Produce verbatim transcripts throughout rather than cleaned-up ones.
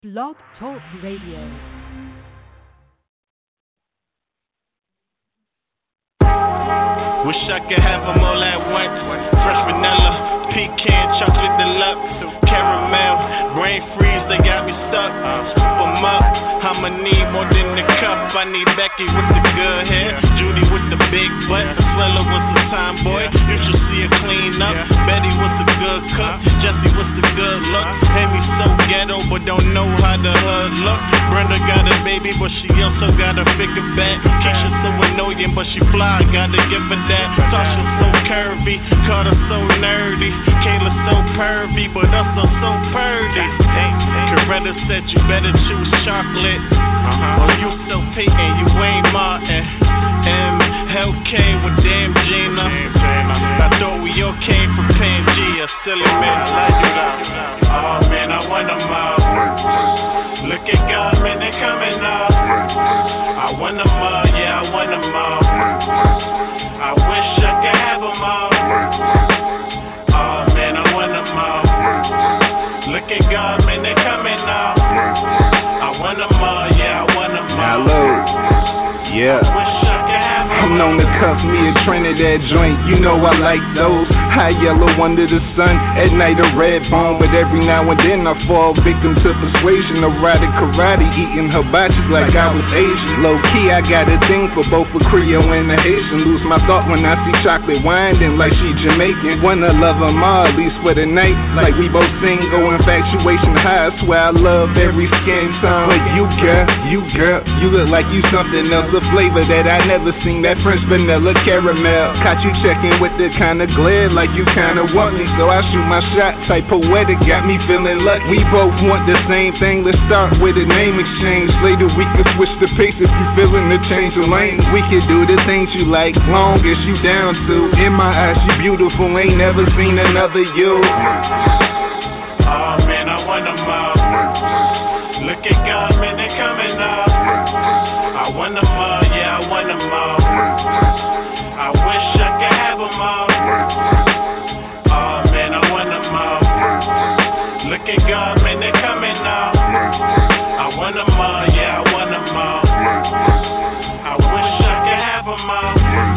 Blog Talk Radio. Wish I could have them all at once. Fresh vanilla, pecan, chocolate deluxe, caramel, brain freeze, they got me stuck. Scoop them up, I'ma need more than the cup. I need Becky with the good hair, Judy with the big butt, Swella was the tomboy. You should see her clean up. Betty was the good cook, Jessie was the good look. Amy so ghetto, but don't know how the hood look. Brenda got a baby, but she also got a figure back. Keisha so annoying, but she fly, gotta give her that. Tasha so curvy, Carter so nerdy, Kayla so pervy, but also so purdy. Coretta said you better choose chocolate, uh-huh. Or you so Peyton, you ain't Martin. M L K with damn Gina. I thought we all came from Pangea, silly man. I like you though. Oh man, I want them all. Look at God, man, they coming up. I want them all, yeah, I want them all. I wish I could have them all. Oh man, I want them all. Look at God, man, they coming up. I want them all, yeah, I want them all. Hello, yeah. I'm known to cuff me a Trinidad joint, you know I like those. High yellow under the sun, at night a red bone. But every now and then I fall victim to persuasion. Erotic karate, eating hibachi like I was Asian. Low key, I got a thing for both a Creole and a Haitian. Lose my thought when I see chocolate winding like she Jamaican. Wanna love them all, at least for the night. Like we both single, infatuation high. I swear I love every skin tone. But you girl, you girl, you look like you something else. A flavor that I never seen. That French vanilla caramel. Caught you checking with the kind of glare like you kinda want me, so I shoot my shot. Type poetic, got me feeling lucky. We both want the same thing. Let's start with a name exchange. Later we can switch the pace if you feeling the change of lane. We can do the things you like, long as you down to. In my eyes, you beautiful. Ain't never seen another you. Oh man, I want them all. Look at God, man, they coming up. I want them all, yeah, I want them all. I wish I could have them all. Oh man, I want them all. Look at God, man, they coming up. I want them all, yeah, I want them all. I wish I could have them all.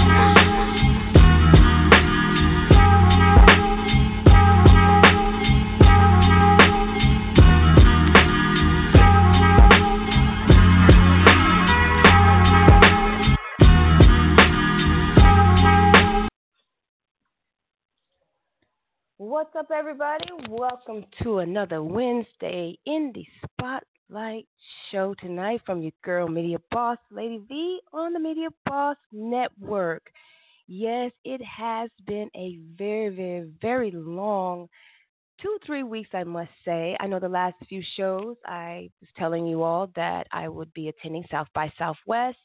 What's up, everybody? Welcome to another Wednesday Indie Spotlight show tonight from your girl, Media Boss, Lady V, on the Media Boss Network. Yes, it has been a very, very, very long two, three weeks, I must say. I know the last few shows I was telling you all that I would be attending South by Southwest.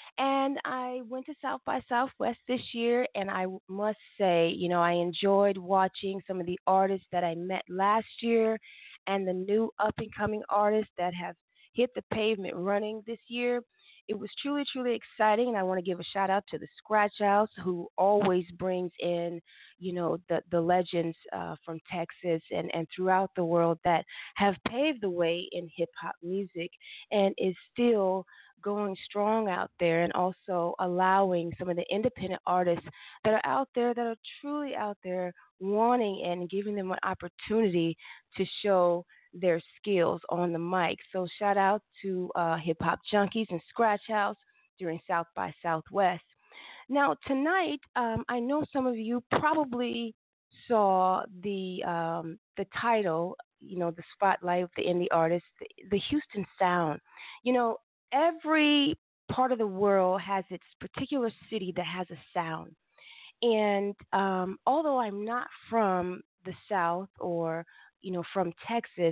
And I went to South by Southwest this year, and I must say, you know, I enjoyed watching some of the artists that I met last year and the new up-and-coming artists that have hit the pavement running this year. It was truly, truly exciting, and I want to give a shout-out to the Scratch House, who always brings in, you know, the, the legends uh, from Texas and, and throughout the world that have paved the way in hip-hop music and is still going strong out there, and also allowing some of the independent artists that are out there, that are truly out there, wanting and giving them an opportunity to show their skills on the mic. So shout out to uh, Hip Hop Junkies and Scratch House during South by Southwest. Now tonight, um, I know some of you probably saw the um, the title, you know, the spotlight of the indie artist, the, the Houston Sound. You know, every part of the world has its particular city that has a sound. And um, although I'm not from the South or, you know, from Texas,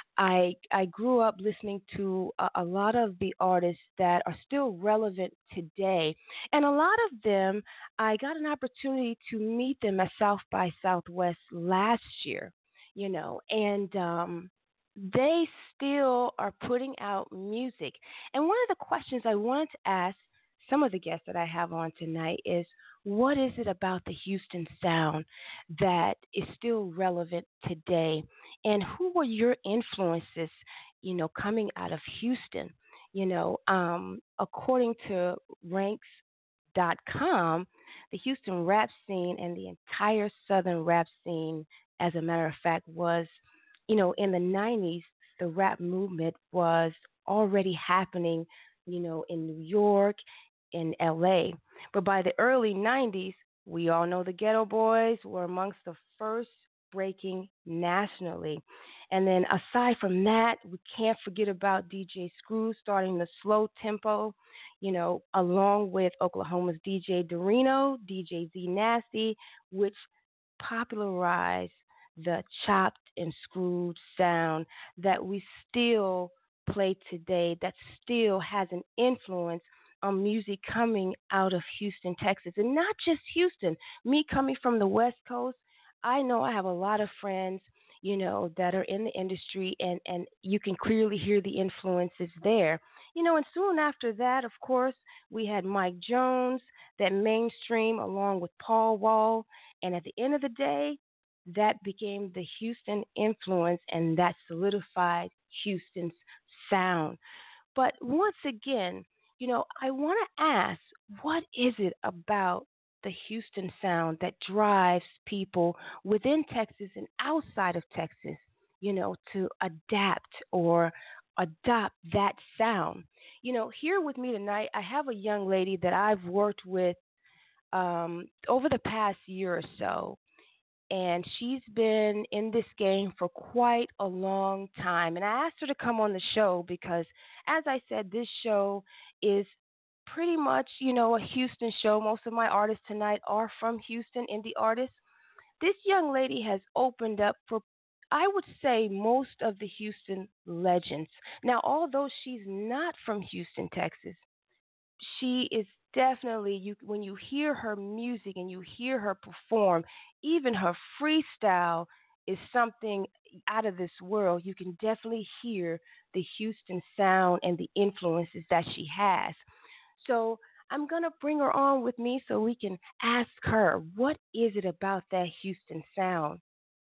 I I grew up listening to a, a lot of the artists that are still relevant today. And a lot of them, I got an opportunity to meet them at South by Southwest last year, you know, and um, they still are putting out music. And one of the questions I wanted to ask some of the guests that I have on tonight is, what is it about the Houston sound that is still relevant today? And who were your influences, you know, coming out of Houston. You know, um, according to ranks dot com, the Houston rap scene and the entire Southern rap scene, as a matter of fact, was, you know, in the nineties, the rap movement was already happening, you know, in New York, in L A. But by the early nineties, we all know the Ghetto Boys were amongst the first breaking nationally. And then aside from that, we can't forget about D J Screw starting the slow tempo, you know, along with Oklahoma's D J Dorino, D J Z Nasty, which popularized the chopped and screwed sound that we still play today, that still has an influence on music coming out of Houston, Texas. And not just Houston. Me coming from the West Coast, I know I have a lot of friends, you know, that are in the industry, and, and you can clearly hear the influences there. You know, and soon after that, of course, we had Mike Jones, that mainstream, along with Paul Wall. And at the end of the day, that became the Houston influence, and that solidified Houston's sound. But once again, you know, I want to ask, what is it about the Houston sound that drives people within Texas and outside of Texas, you know, to adapt or adopt that sound? You know, here with me tonight, I have a young lady that I've worked with um, over the past year or so, and she's been in this game for quite a long time. And I asked her to come on the show because, as I said, this show is pretty much, you know, a Houston show. Most of my artists tonight are from Houston, indie artists. This young lady has opened up for, I would say, most of the Houston legends. Now, although she's not from Houston, Texas, she is definitely, you when you hear her music and you hear her perform, even her freestyle is something out of this world. You can definitely hear the Houston sound and the influences that she has. So I'm going to bring her on with me so we can ask her, what is it about that Houston sound?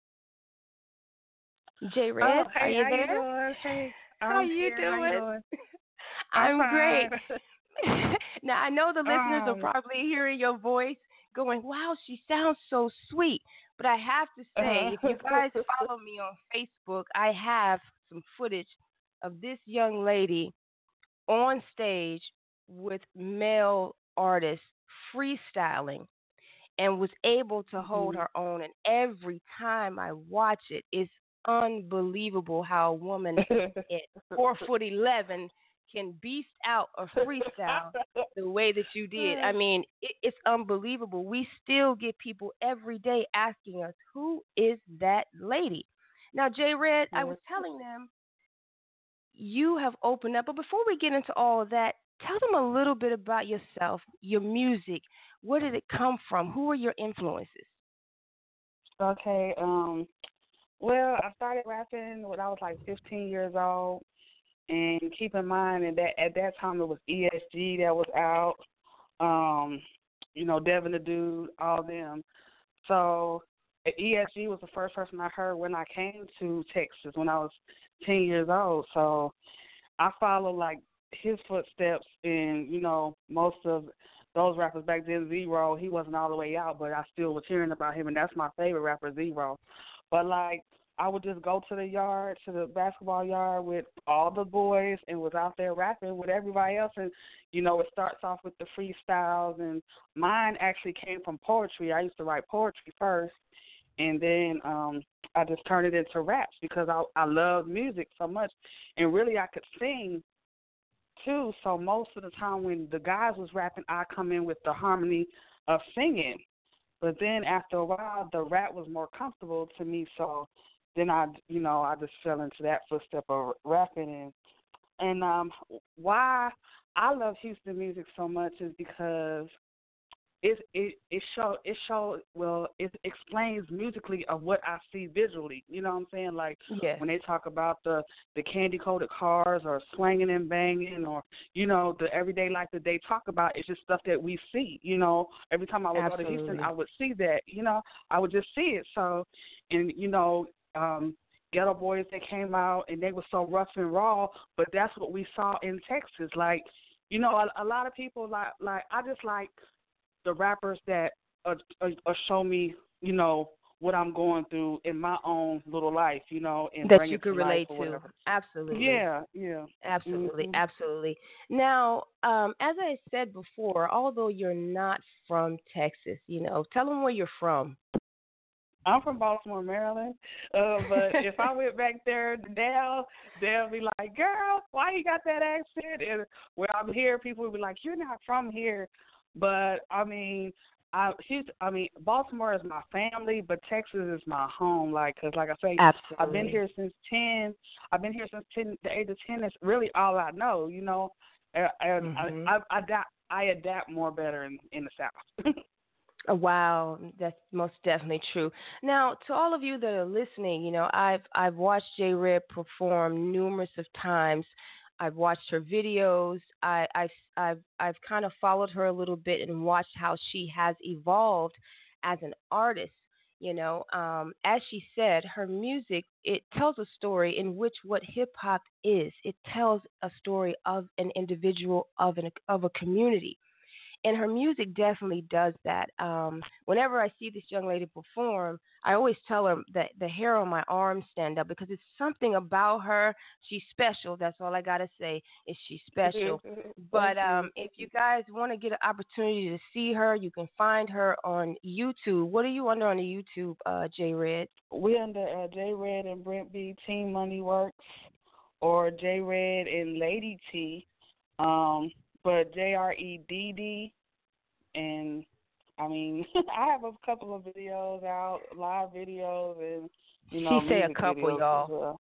J Red, oh, hey, are you how there? You doing? Hey, how I'm you here. doing? How you doing? I'm, I'm great. Fine. Now, I know the listeners um, are probably hearing your voice going, wow, she sounds so sweet. But I have to say, uh-huh. if you guys follow me on Facebook, I have some footage of this young lady on stage with male artists freestyling, and was able to hold mm-hmm. her own. And every time I watch it, it's unbelievable how a woman at four foot eleven can beast out a freestyle the way that you did. I mean, it, it's unbelievable. We still get people every day asking us, who is that lady? Now, J Red, I was telling them you have opened up, but before we get into all of that, tell them a little bit about yourself, your music. Where did it come from? Who are your influences? Okay. Um. Well, I started rapping when I was like fifteen years old. And keep in mind that at that time it was E S G that was out, um, you know, Devin the Dude, all them. So E S G was the first person I heard when I came to Texas when I was ten years old. So I followed like his footsteps, and you know, most of those rappers back then. Zero, he wasn't all the way out, but I still was hearing about him, and that's my favorite rapper, Zero. But like, I would just go to the yard, to the basketball yard with all the boys, and was out there rapping with everybody else. And, you know, it starts off with the freestyles, and mine actually came from poetry. I used to write poetry first, and then um, I just turned it into raps because I, I love music so much. And really I could sing, too. So most of the time when the guys was rapping, I come in with the harmony of singing. But then after a while, the rap was more comfortable to me, so then I, you know, I just fell into that footstep of rapping. And, and um, why I love Houston music so much is because it it it show it show well it explains musically of what I see visually. You know what I'm saying? Like yes. When they talk about the the candy coated cars or swinging and banging, or you know the everyday life that they talk about, it's just stuff that we see. You know, every time I would Absolutely. go to Houston, I would see that. You know, I would just see it. So, and you know. Um, Ghetto Boys that came out, and they were so rough and raw. But that's what we saw in Texas. Like, you know, a, a lot of people like like I just like the rappers that uh, uh, uh, show me, you know, what I'm going through in my own little life, you know, and That bring you it to could life relate or to. whatever. Absolutely. Yeah, yeah. Absolutely, Mhm. absolutely. Now, um, as I said before, although you're not from Texas, you know, tell them where you're from. I'm from Baltimore, Maryland. Uh, but if I went back there now, they'll be like, "Girl, why you got that accent?" And where I'm here, people will be like, "You're not from here." But I mean, I she's, I mean, Baltimore is my family, but Texas is my home. Like, cause like I say, I've been Absolutely. here since ten. I've been here since ten. The age of ten is really all I know. You know, and, and I, hmm I, I adapt. I adapt more better in in the South. Oh, wow, that's most definitely true. Now, to all of you that are listening, you know, I've I've watched J Red perform numerous of times. I've watched her videos. I, I've I've I've kind of followed her a little bit and watched how she has evolved as an artist. You know, um, as she said, her music it tells a story in which what hip hop is. It tells a story of an individual of an of a community, and her music definitely does that. Um, whenever I see this young lady perform, I always tell her that the hair on my arms stand up because it's something about her. She's special. That's all I gotta say is she's special. Thank But you. um, if you guys want to get an opportunity to see her, you can find her on YouTube. What are you under on the YouTube, uh, J Red? We under uh, J Red and Brent B Team Money Works, or J Red and Lady T, um, but J R E D D, and I mean I have a couple of videos out, live videos, and you She know say a music couple, videos as y'all. well.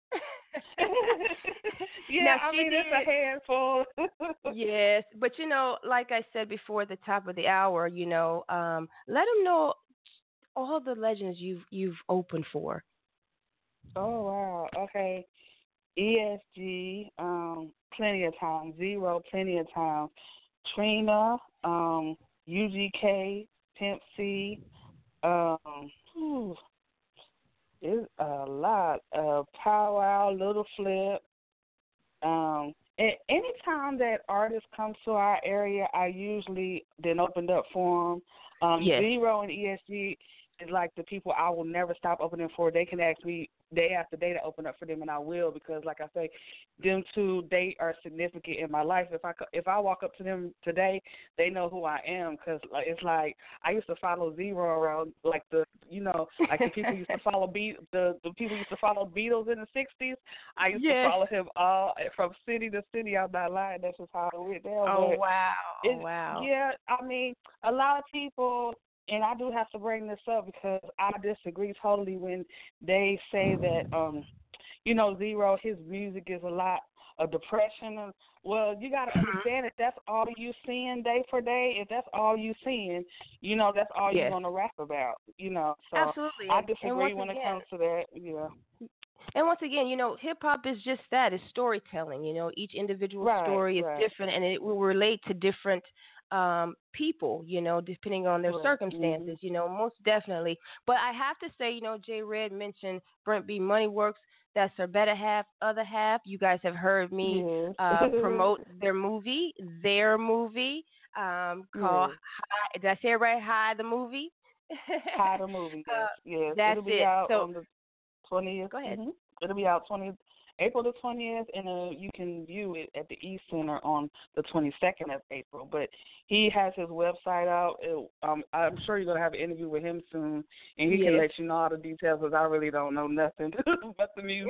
Now Yeah, I she mean it's did. a handful. Yes, but you know, like I said before at the top of the hour, you know, um, let them know all the legends you've you've opened for. Oh wow, okay. E S G, um, plenty of times. Zero, plenty of times. Trina, um, U G K, Pimp C, um, whew, it's a lot. Uh, Powwow, Little Flip. Um, and anytime that artists come to our area, I usually then opened up for them. Um, Yes. Zero and E S G is like the people I will never stop opening for. They can ask me day after day to open up for them, and I will, because, like I say, them two, they are significant in my life. If I co- if I walk up to them today, they know who I am, because like, it's like I used to follow Zero around, like the you know like the people used to follow Be- the the people used to follow Beatles in the sixties. I used to Yes. follow him all from city to city. I'm not lying. That's just how it went down. Oh But wow. Oh it, wow. yeah, I mean, a lot of people, and I do have to bring this up because I disagree totally when they say that, um, you know, Zero, his music is a lot of depression. And, well, you got to understand, if that's all you seeing day for day, if that's all you seeing, you know, that's all you're Yes. going to rap about, you know. So Absolutely. I And, and disagree once when it again, comes to that, yeah. and once again, you know, hip hop is just that. It's storytelling. You know, each individual Right, story is right, different, and it will relate to different um, people. You know, depending on their right. Mm-hmm. circumstances. You know, most definitely. But I have to say, you know, J Red mentioned Brent B. Money Works. That's her better half, other half. You guys have heard me Yes. uh, promote their movie, their movie um, called Yes. High. Did I say it right? High the movie. How the movie, yes, uh, yes. that's It'll be it. out So on the twentieth. go ahead. Mm-hmm. It'll be out twentieth, April the twentieth, and uh, you can view it at the E Center on the twenty-second of April. But he has his website out. It, um, I'm sure you're gonna have an interview with him soon, and he can Yes. let you know all the details, because I really don't know nothing but the music.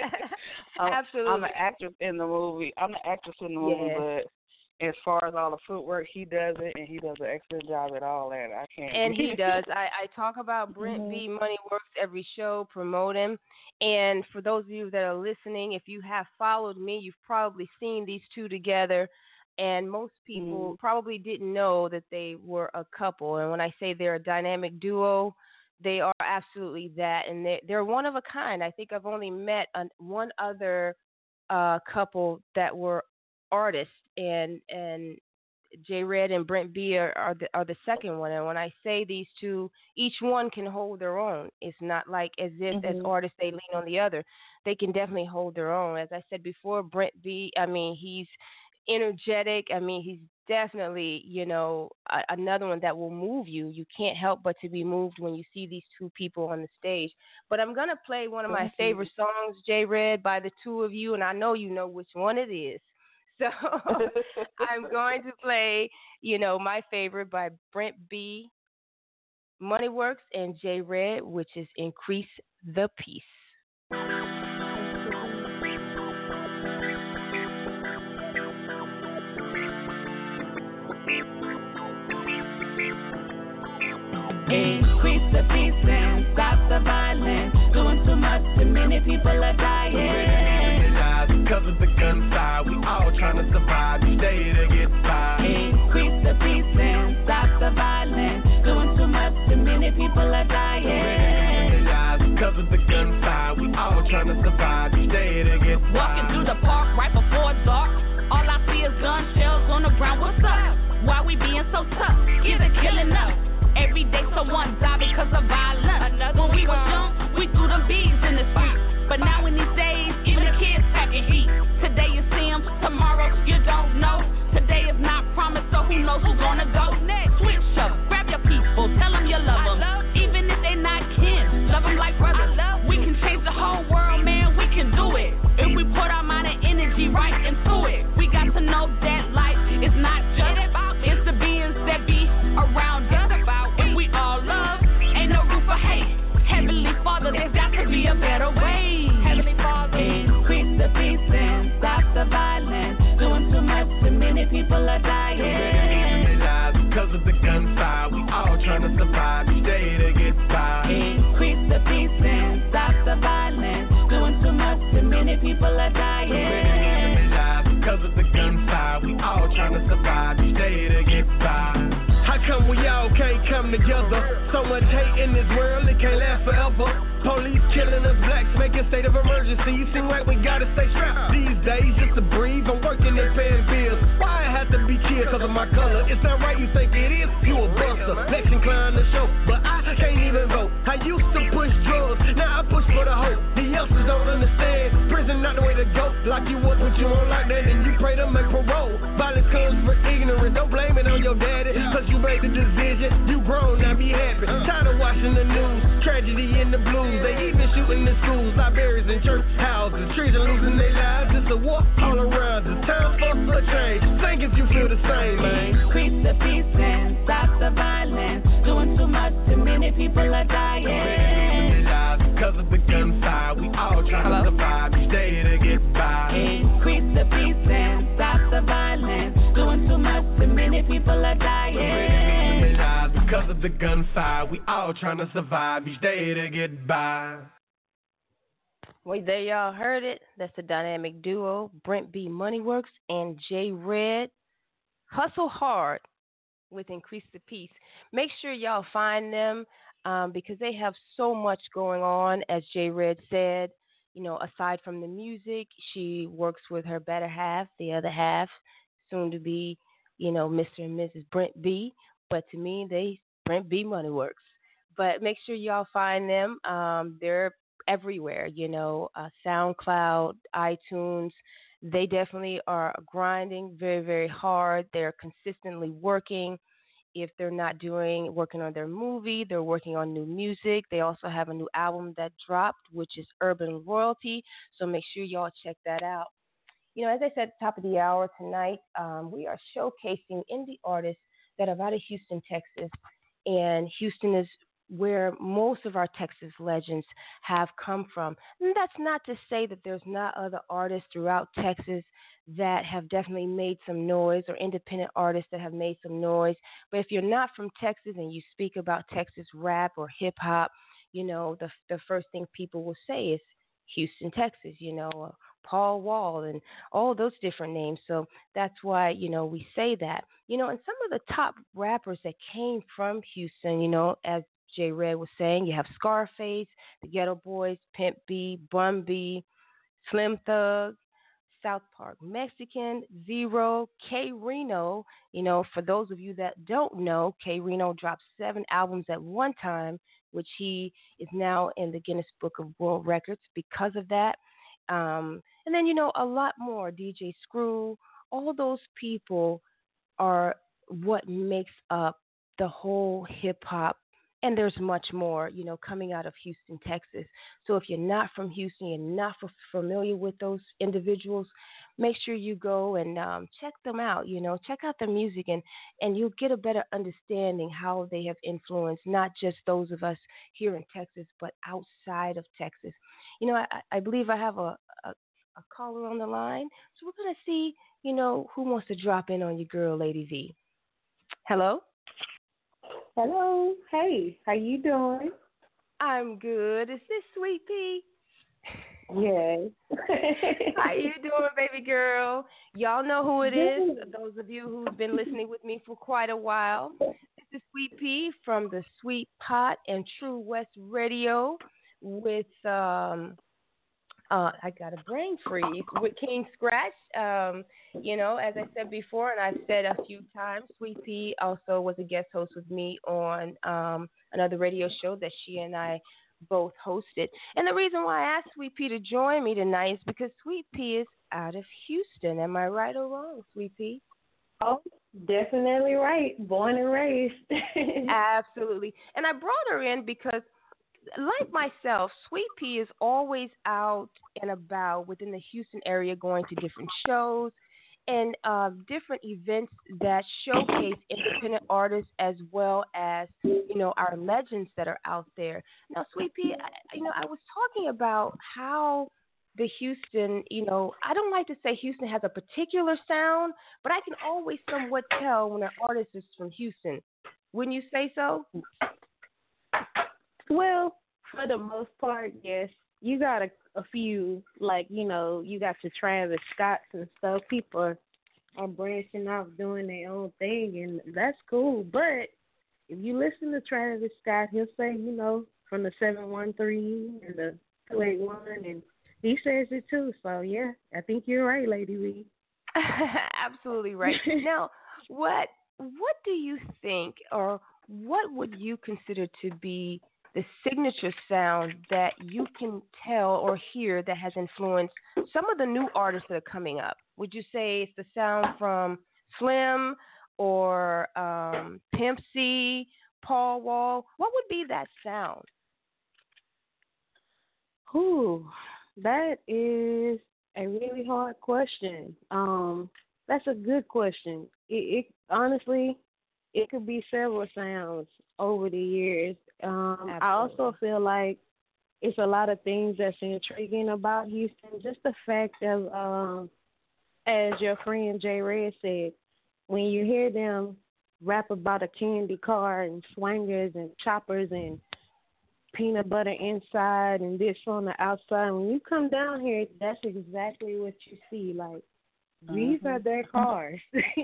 I'm, I'm Absolutely. an actress in the movie. I'm an actress in the movie, Yes. but as far as all the footwork, he does it, and he does an excellent job at all that. I can't. And he does. I, I talk about Brent Mhm. B. Money Works every show, promote him. And for those of you that are listening, if you have followed me, you've probably seen these two together. And most people Mhm. probably didn't know that they were a couple. And when I say they're a dynamic duo, they are absolutely that. And they, they're one of a kind. I think I've only met an, one other uh, couple that were artists, and and J Red and Brent B are, are the are the second one. And when I say these two, each one can hold their own. It's not like as if as Mhm. artists they lean on the other. They can definitely hold their own. As I said before, Brent B. I mean, he's energetic. I mean, he's definitely you know a, another one that will move you. You can't help but to be moved when you see these two people on the stage. But I'm gonna play one of my Thank you. favorite songs, J Red, by the two of you, and I know you know which one it is. So I'm going to play, you know, my favorite by Brent B, Moneyworks, and J Red, which is Increase the Peace. Increase the peace and stop the violence. Doing too much, too many people are dying. Cause of the gunfire, we all trying to survive. Each day to get by. Increase the peace and stop the violence. Doing too much, too many people are dying. Cause of the gunfire, we all trying to survive. Each day to get by. Walking through the park right before dark. All I see is gun shells on the ground. What's up? Why we being so tough? Either killing us. Every day someone die because of violence. When we were young, we threw them bees in the street. But now in these days, even the kids packing heat. Today you see them, tomorrow you don't know. Today is not promised, so who knows who's gonna go next. Switch up, grab your people, tell them you love them. Even if they not kin, love them like brothers. We can change the whole world, man, we can do it. If we put our mind and energy right into it. We got to know that life is not just about, it's the beings that be around us. If we all love, ain't no room for hate. Heavenly Father, there's got to be a better way. Heavenly Father, increase the peace and stop the violence. Doing too much, too many people are dying. Cause of the gunfire, we all trying to survive. Each day to get by. Increase the peace and stop the violence. Doing too much, too many people are dying. Cause of the gunfire, we all trying to survive. Each day to get by. How come we all can't come together? So much hate in this world, it can't last forever. Police killing us blacks, making state of emergency. You seem like we gotta stay strapped these days just to breathe. I'm working and paying bills. Why I have to be killed cause of my color? It's not right, you think it is? You a buster, next incline the show. But I can't even vote. I used to push drugs, now I push for the hope. The youngsters don't understand. Prison not the way to go. Lock you up, put you on lockdown, and you pray to make parole. Violence comes for ignorance. Don't blame it on your daddy, cause you made the decision. You grown, now be happy. Tired of watching the news, tragedy in the blues. They even shooting in schools, libraries and church houses. Children losing their lives. It's a war all around. It's time for a change. Think if you feel the same, man. Increase the peace and stop the violence. Doing too much, too many people are dying. Cause of the gunfire, we all trying to survive each day to get by. Increase the peace and stop the violence. Doing too much, too many people are dying. Because of the gunfire, we all trying to survive each day to get by. Well, there y'all heard it. That's the dynamic duo, Brent B. Moneyworks and J Red. Hustle hard with Increase the Peace. Make sure y'all find them um, because they have so much going on, as J Red said. You know, aside from the music, she works with her better half, the other half, soon to be, you know, Mister and Missus Brent B. But to me, they Brent B. Moneyworks. But make sure y'all find them. Um, they're everywhere, you know, uh, SoundCloud, iTunes. They definitely are grinding very, very hard. They're consistently working. If they're not doing working on their movie, they're working on new music. They also have a new album that dropped, which is Urban Royalty. So make sure y'all check that out. You know, as I said at the top of the hour tonight, um, we are showcasing indie artists that are out of Houston, Texas. And Houston is where most of our Texas legends have come from. And that's not to say that there's not other artists throughout Texas that have definitely made some noise, or independent artists that have made some noise. But if you're not from Texas and you speak about Texas rap or hip hop, you know, the the first thing people will say is Houston, Texas, you know, uh, Paul Wall and all those different names. So that's why, you know, we say that. You know, and some of the top rappers that came from Houston, you know, as J Red was saying, you have Scarface, the Ghetto Boys, Pimp B, Bun B, Slim Thug, South Park Mexican, Zero, K Reno. You know, for those of you that don't know, K Reno dropped seven albums at one time, which he is now in the Guinness Book of World Records because of that. Um, and then, you know, a lot more. D J Screw, all those people are what makes up the whole hip hop. And there's much more, you know, coming out of Houston, Texas. So if you're not from Houston, you're not f- familiar with those individuals, make sure you go and um, check them out. You know, check out their music, and and you'll get a better understanding how they have influenced not just those of us here in Texas, but outside of Texas. You know, I, I believe I have a, a a caller on the line, so we're gonna see, you know, who wants to drop in on your girl, Lady V. Hello. Hello. Hey, how you doing? I'm good. Is this Sweet Pea? Yes. How you doing, baby girl? Y'all know who it is. Those of you who've been listening with me for quite a while. This is Sweet Pea from the Sweet Pot and True West Radio with um uh I got a brain freeze with King Scratch. Um, you know, as I said before, and I've said a few times, Sweet Pea also was a guest host with me on um another radio show that she and I both hosted. And the reason why I asked Sweet Pea to join me tonight is because Sweet Pea is out of Houston. Am I right or wrong, Sweet Pea? Oh, definitely right. Born and raised. Absolutely. And I brought her in because, like myself, Sweet Pea is always out and about within the Houston area, going to different shows and uh, different events that showcase independent artists as well as, you know, our legends that are out there. Now, Sweet Pea, I, you know, I was talking about how the Houston, you know, I don't like to say Houston has a particular sound, but I can always somewhat tell when an artist is from Houston. Wouldn't you say so? Well, for the most part, yes. You got a, a few, like, you know, you got your Travis Scotts and stuff. People are, are branching off doing their own thing, and that's cool. But if you listen to Travis Scott, he'll say, you know, from the seven one three and the two eight one, and he says it too. So, yeah, I think you're right, Lady Lee. Absolutely right. Now, what what do you think, or what would you consider to be the signature sound that you can tell or hear that has influenced some of the new artists that are coming up? Would you say it's the sound from Slim or um, Pimp C, Paul Wall? What would be that sound? Ooh, that is a really hard question. Um, that's a good question. It, it honestly, it could be several sounds over the years. Um, I also feel like it's a lot of things that's intriguing about Houston. Just the fact of, um, as your friend Jay Red said, when you hear them rap about a candy car and swingers and choppers and peanut butter inside and this on the outside, when you come down here, that's exactly what you see. Like, mm-hmm. These are their cars.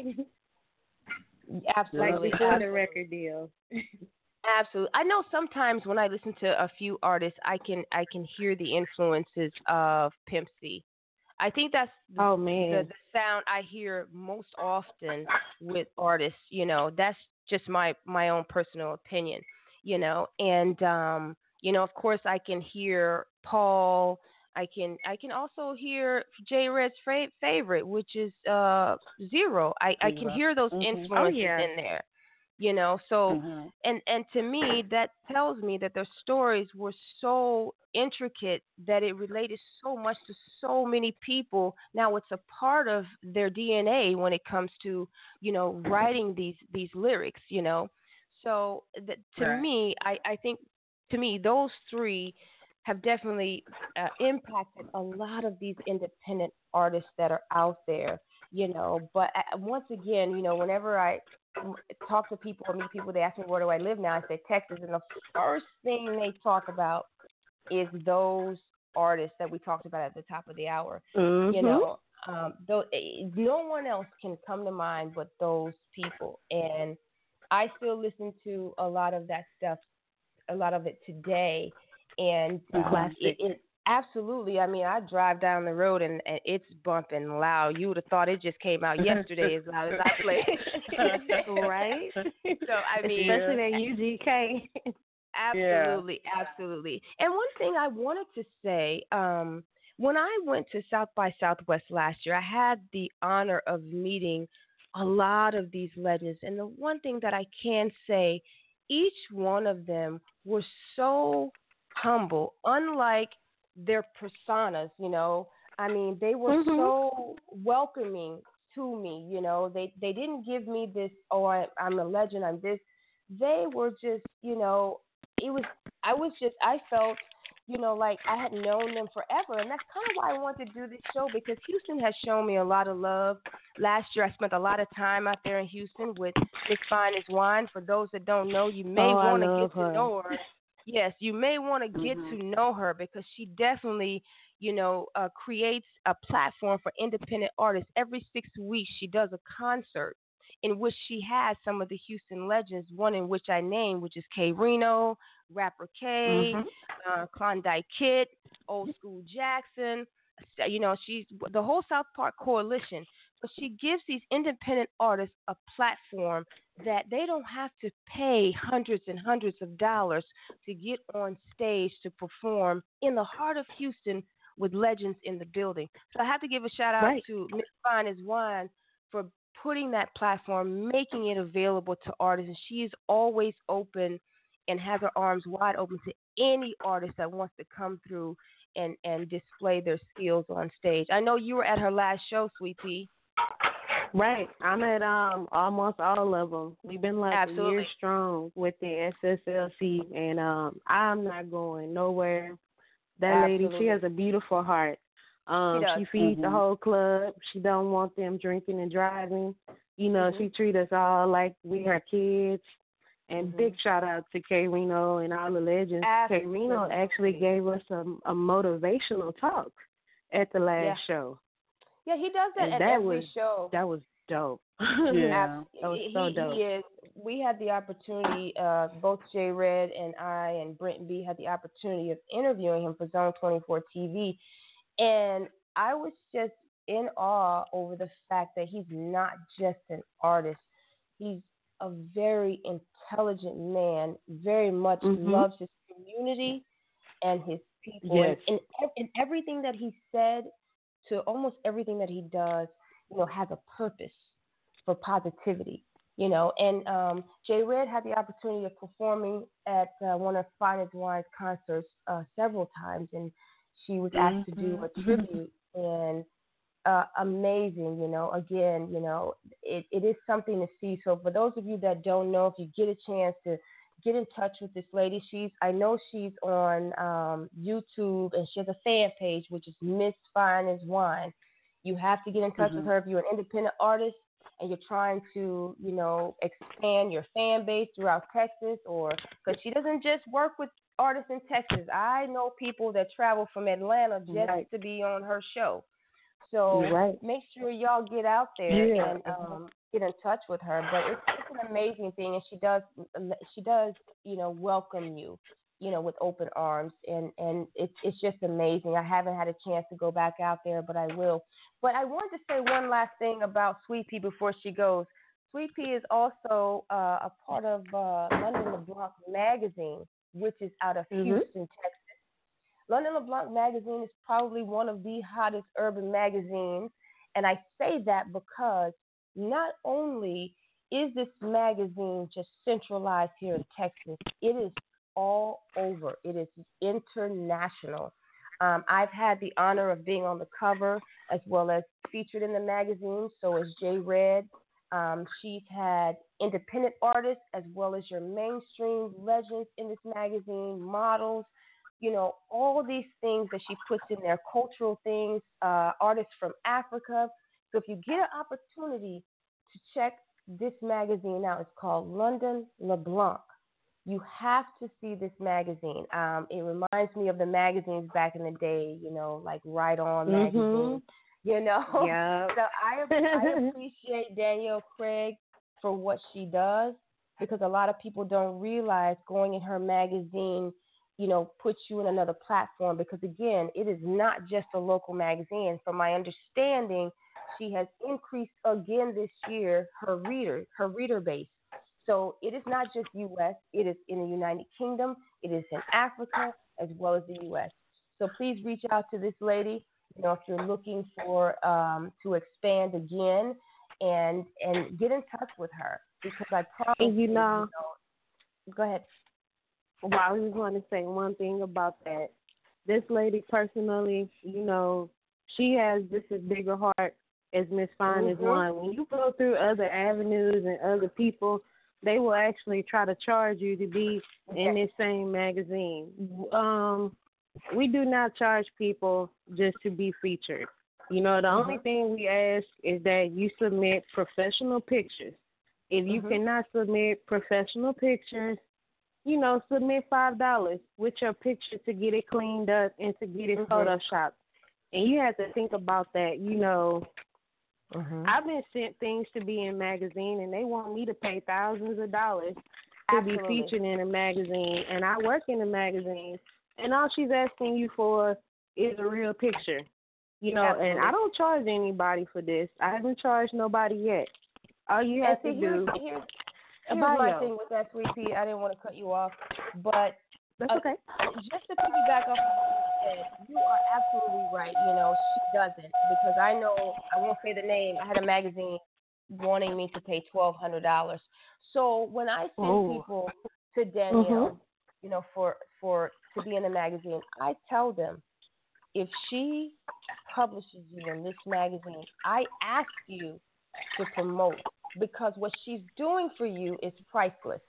Absolutely. Like before Absolutely. the record deal. Absolutely. I know sometimes when I listen to a few artists, I can I can hear the influences of Pimp C. I think that's the, oh, man. the, the sound I hear most often with artists. You know, that's just my, my own personal opinion, you know. And, um, you know, of course, I can hear Paul. I can I can also hear J Red's fa- favorite, which is uh, Zero. I, I can hear those mm-hmm. influences oh, yeah. in there. You know, so mm-hmm. and and to me that tells me that their stories were so intricate that it related so much to so many people. Now it's a part of their D N A when it comes to, you know, writing these these lyrics. You know, so that, to right. me, I I think to me those three have definitely uh, impacted a lot of these independent artists that are out there. You know, but uh, once again, you know, whenever I talk to people or meet people, they ask me where do I live now. I say Texas, and the first thing they talk about is those artists that we talked about at the top of the hour. Mm-hmm. You know, um, though, no one else can come to mind but those people, and I still listen to a lot of that stuff, a lot of it today, and um, it, it Absolutely. I mean, I drive down the road and, and it's bumping loud. You would have thought it just came out yesterday as loud as I play it. Right? So, I mean, especially that U G K. Absolutely, yeah. absolutely. And one thing I wanted to say, um, when I went to South by Southwest last year, I had the honor of meeting a lot of these legends. And the one thing that I can say, each one of them were so humble, unlike their personas, you know. I mean, they were mm-hmm. so welcoming to me, you know. They they didn't give me this, oh, I, I'm a legend, I'm this. They were just, you know, it was, I was just, I felt, you know, like I had known them forever. And that's kind of why I wanted to do this show, because Houston has shown me a lot of love. Last year, I spent a lot of time out there in Houston with Miss Fine as Wine. For those that don't know, you may oh, want to get her. to know her. Yes, you may want to get mm-hmm. to know her, because she definitely, you know, uh, creates a platform for independent artists. Every six weeks, she does a concert in which she has some of the Houston legends, one in which I named, which is K Reno, Rapper K, mm-hmm. uh, Klondike Kid, Old School Jackson. You know, she's the whole South Park Coalition. But she gives these independent artists a platform that they don't have to pay hundreds and hundreds of dollars to get on stage to perform in the heart of Houston with legends in the building. So I have to give a shout out right. to Miss Fine as Wine for putting that platform, making it available to artists. And she is always open and has her arms wide open to any artist that wants to come through and, and display their skills on stage. I know you were at her last show, Sweet Pea. Right. I'm at um almost all of them. We've been like Absolutely. a year strong with the S S L C, and um I'm not going nowhere. That Absolutely. lady, she has a beautiful heart. Um, she, she feeds mm-hmm. the whole club. She don't want them drinking and driving. You know, mm-hmm. she treats us all like we her kids. And mm-hmm. big shout out to K Reno and all the legends. Absolutely. K Reno actually gave us a, a motivational talk at the last yeah. show. Yeah, he does that and at that every was, show. That was dope. Yeah, that was so he, dope. He is. We had the opportunity, uh, both J Red and I and Brent B had the opportunity of interviewing him for Zone twenty-four T V, and I was just in awe over the fact that he's not just an artist. He's a very intelligent man, very much mm-hmm. loves his community and his people. Yes. And, and, and everything that he said, to almost everything that he does, you know, has a purpose for positivity, you know. And um, J Red had the opportunity of performing at uh, one of Fine as Wine's concerts uh, several times, and she was asked mm-hmm. to do a tribute, and uh, amazing, you know. Again, you know, it, it is something to see. So for those of you that don't know, if you get a chance to get in touch with this lady, she's I know she's on um, YouTube, and she has a fan page, which is Miss Fine as Wine. You have to get in touch mm-hmm. with her if you're an independent artist and you're trying to, you know, expand your fan base throughout Texas, or because she doesn't just work with artists in Texas. I know people that travel from Atlanta just right. to be on her show. So right. make sure y'all get out there yeah. and um, get in touch with her. But it's, it's an amazing thing, and she does she does you know welcome you, you know, with open arms, and and it's it's just amazing. I haven't had a chance to go back out there, but I will. But I wanted to say one last thing about Sweet Pea before she goes. Sweet Pea is also uh, a part of uh, London LeBlanc magazine, which is out of mm-hmm. Houston, Texas. London LeBlanc magazine is probably one of the hottest urban magazines, and I say that because not only is this magazine just centralized here in Texas, it is all over. It is international. Um, I've had the honor of being on the cover as well as featured in the magazine. So is J Red. Um, she's had independent artists as well as your mainstream legends in this magazine, models, you know, all these things that she puts in there, cultural things, uh, artists from Africa. So if you get an opportunity to check this magazine out, it's called London LeBlanc. You have to see this magazine. Um, it reminds me of the magazines back in the day, you know, like Right On mm-hmm. magazine, you know. Yeah. So I, I appreciate Danielle Craig for what she does, because a lot of people don't realize going in her magazine, you know, put you in another platform because, again, it is not just a local magazine. From my understanding, she has increased again this year her reader, her reader base. So it is not just U S, it is in the United Kingdom, it is in Africa, as well as the U S. So please reach out to this lady, you know, if you're looking for um, to expand again and and get in touch with her because I promise and you know, you, you know, go ahead. Well, I just want to say one thing about that. This lady personally, you know, she has just as big a heart as Miss Fine mm-hmm. is One. When you go through other avenues and other people, they will actually try to charge you to be okay. in this same magazine. Um, we do not charge people just to be featured. You know, the mm-hmm. only thing we ask is that you submit professional pictures. If you mm-hmm. cannot submit professional pictures, you know, submit five dollars with your picture to get it cleaned up and to get it mm-hmm. photoshopped. And you have to think about that, you know. Mm-hmm. I've been sent things to be in magazine, and they want me to pay thousands of dollars to Absolutely. Be featured in a magazine. And I work in a magazine, and all she's asking you for is a real picture. You know, Absolutely. And I don't charge anybody for this. I haven't charged nobody yet. All you have see, to here's, do here's, here's my thing with that, Sweet Pea. I didn't want to cut you off, but that's okay. Uh, just to piggyback off of what you said, you are absolutely right. You know, she doesn't because I know, I won't say the name, I had a magazine wanting me to pay twelve hundred dollars. So when I send oh. people to Danielle, mm-hmm. you know, for, for to be in the magazine, I tell them, if she publishes you in this magazine, I ask you to promote because what she's doing for you is priceless.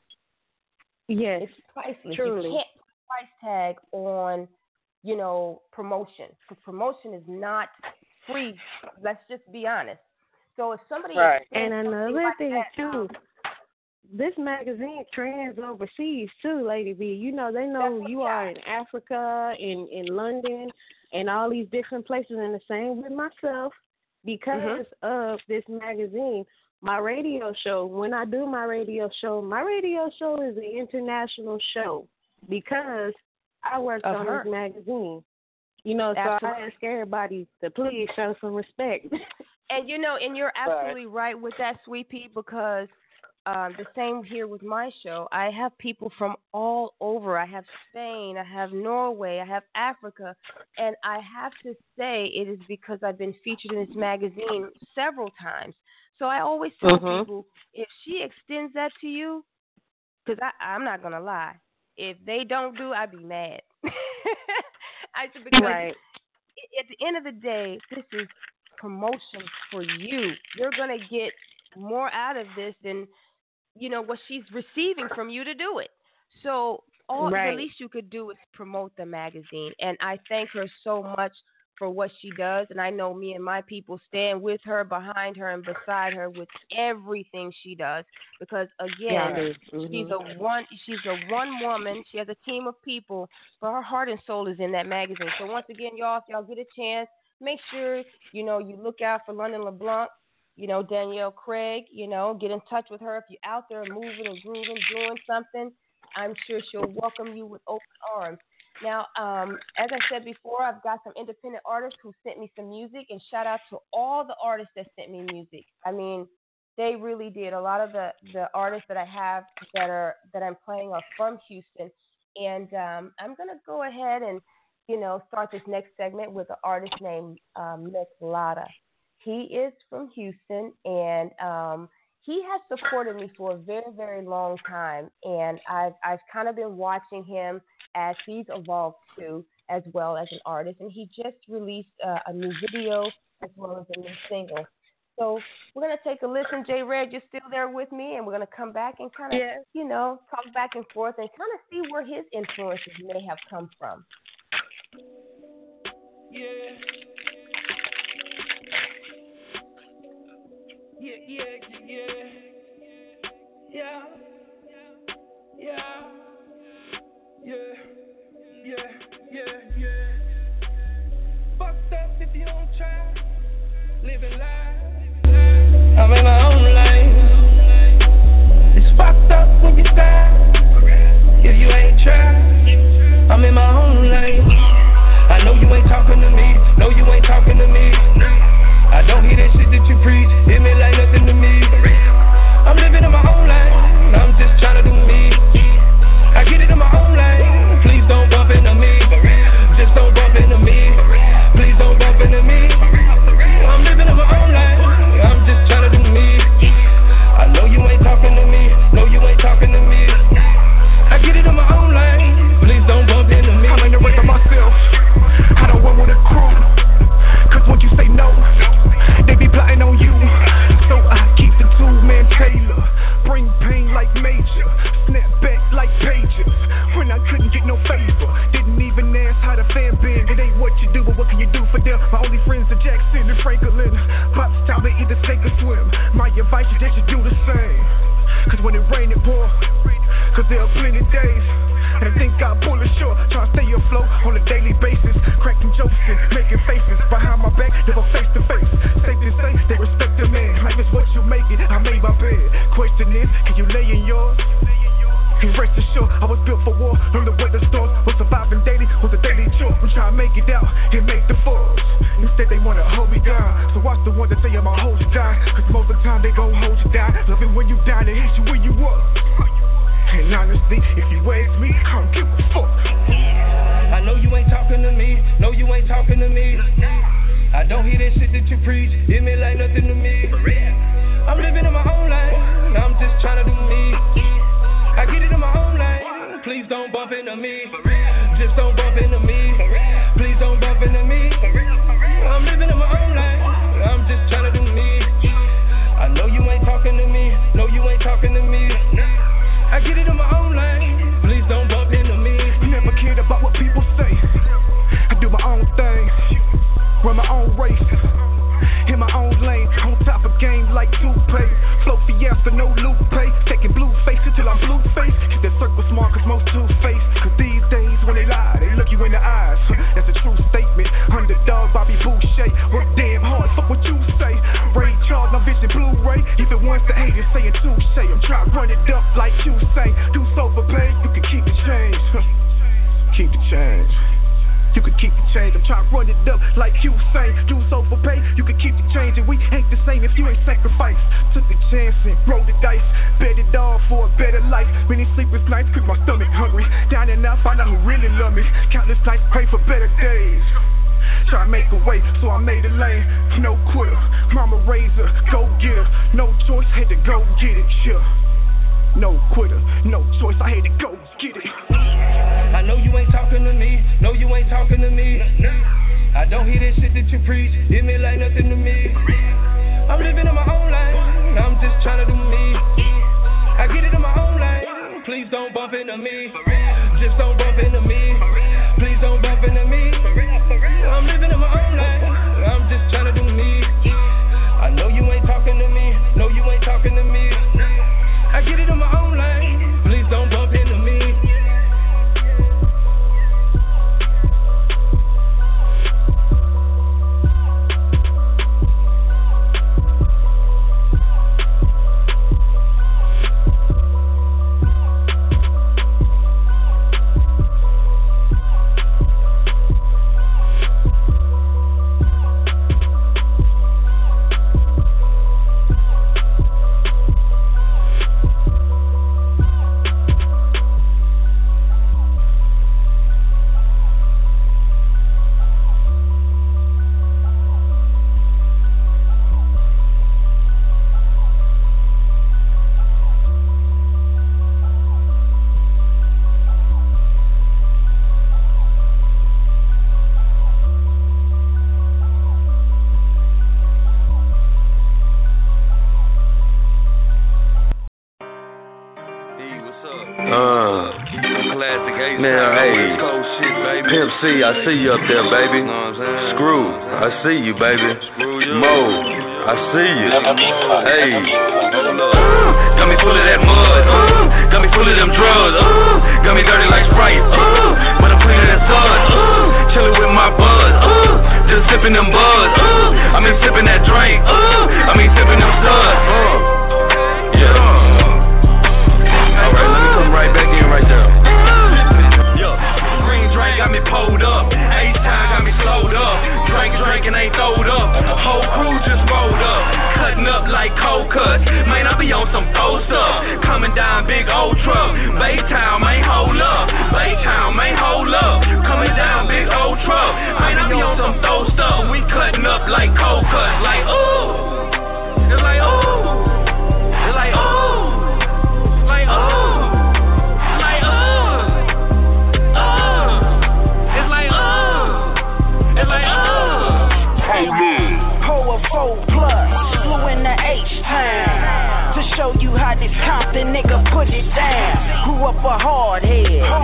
Yes, it's priceless. Truly. You can't put a price tag on, you know, promotion. Because promotion is not free. Let's just be honest. So if somebody right. and another like thing that, too, this magazine trends overseas too, Lady V. You know, they know who you are in Africa, in in London, and all these different places. And the same with myself because mm-hmm. of this magazine. My radio show, when I do my radio show, my radio show is an international show because I worked of on her. This magazine. You know, absolutely. So I ask everybody to please show some respect. And, you know, and you're absolutely right with that, Sweet Pea, because um, the same here with my show. I have people from all over. I have Spain, I have Norway, I have Africa. And I have to say it is because I've been featured in this magazine several times. So I always tell mm-hmm. people, if she extends that to you, because I'm not going to lie, if they don't do, I'd be mad. I because right. at the end of the day, this is promotion for you. You're going to get more out of this than, you know, what she's receiving from you to do it. So all right. the least you could do is promote the magazine. And I thank her so much for what she does, and I know me and my people stand with her, behind her, and beside her with everything she does. Because again, yeah, mm-hmm. she's a one, she's a one woman. She has a team of people, but her heart and soul is in that magazine. So once again, y'all, if y'all get a chance, make sure you know you look out for London LeBlanc. You know, Danielle Craig. You know, get in touch with her if you're out there moving and grooving, doing something. I'm sure she'll welcome you with open arms. Now, um, as I said before, I've got some independent artists who sent me some music, and shout out to all the artists that sent me music. I mean, they really did. A lot of the, the artists that I have that are that I'm playing are from Houston, and um, I'm gonna go ahead and you know start this next segment with an artist named um, Nick Latta. He is from Houston, and um, he has supported me for a very, very long time, and I've I've kind of been watching him as he's evolved too, as well as an artist. And he just released uh, a new video as well as a new single. So we're going to take a listen. J Red, you're still there with me, and we're going to come back and kind of, yes. you know, talk back and forth and kind of see where his influences may have come from. Yeah. Yeah, yeah, yeah. Yeah. Yeah. Yeah, yeah, yeah, yeah. Fucked up if you don't try. Living life. I'm in my own life. It's fucked up when you die. If you ain't try. I'm in My only friends are Jackson and Franklin. Pops tell me either sink or swim. My advice is that you do the same. Cause when it rain, it pour. Cause there are plenty days and I think I pull it short. Try to stay afloat on a daily basis. Cracking jokes and making faces. Behind my back, never face to face. Safe to say, they respect the man. Life is what you make it, I made my bed. Question is, can you lay in yours? And rest assured, I was built for war. Learn the weather storms. Was surviving daily was a daily chore. I'm trying to make it out and make the falls. Instead they wanna hold me down. So watch the ones that say I'm a hold you down. Cause most of the time they gon' hold you down. Love it when you down, they hit you where you up. And honestly, if you ask me, I don't give a fuck. I know you ain't talking to me. No, you ain't talking to me. I don't hear that shit that you preach. It mean like nothing to me. I'm living in my own life. I'm just trying to do me. I get it in my own lane. Please don't bump into me. Just don't bump into me. Please don't bump into me. I'm living in my own lane. I'm just trying to do me. I know you ain't talking to me. No, you ain't talking to me. I get it in my own lane. Please don't bump into me. Never cared about what people say. I do my own thing. Run my own race. In my own lane, on top of game like toothpaste. Flow fiesta, no loop pay. Taking blue faces till I'm blue face. Keep that circle smart cause most two-faced. Cause these days when they lie, they look you in the eyes. That's a true statement. Underdog, Bobby Boucher. Work damn hard, fuck what you say. Ray Charles, my vision Blu-ray. Even once the haters saying touche. I'm trying to run it up like you say. Do so for pay, you can keep the change. Keep the change. You can keep the change, I'm trying to run it up like you say. Do so for pay, you can keep the change. And we ain't the same if you ain't sacrificed. Took the chance and rolled the dice. Bet it all for a better life. Many sleepless nights, keep my stomach hungry. Down and out, find out who really love me. Countless nights, pray for better days. Try to make a way, so I made a lane. No quitter, mama razor, go get her. No choice, had to go get it, yeah. No quitter, no choice, I had to go get it. I know you ain't talking to me. No, you ain't talking to me. I don't hear that shit that you preach. It mean like nothing to me. I'm living in my own lane. I'm just trying to do me. I get it in my own lane. Please don't bump into me. Just don't bump into me. Please don't bump into me. I'm living in my own lane. I'm just trying to do me. I know you ain't talking to me. No, you ain't talking to me. I get it in my own lane. Please don't bump into me. See, I see you up there, baby. Screw, I see you, baby. Mo, I see you. Hey, uh, got me full of that mud. Uh, got me full of them drugs. Uh, got me dirty like Sprite. Uh, but I'm clean as sun. Uh, chilling with my bud. Uh, just sipping them buds. Uh, I mean sipping that drink. Uh, I mean sipping them suds. Uh, yeah. All right, let me come right back in right there. Got me pulled up, H-time got me slowed up. Drink, drinking ain't throwed up. Whole crew just rolled up, cutting up like cold cuts. Man, I be on some throw stuff. Coming down big old truck. Baytown, man, hold up. Baytown, man, hold up. Coming down big old truck. Man, I be on some throw stuff. We cutting up like cold cuts. Like ooh, it's like ooh, it's like ooh, like ooh. Four plus, flew in the H-town to show you how this Compton nigga put it down. Grew up a hard head, straight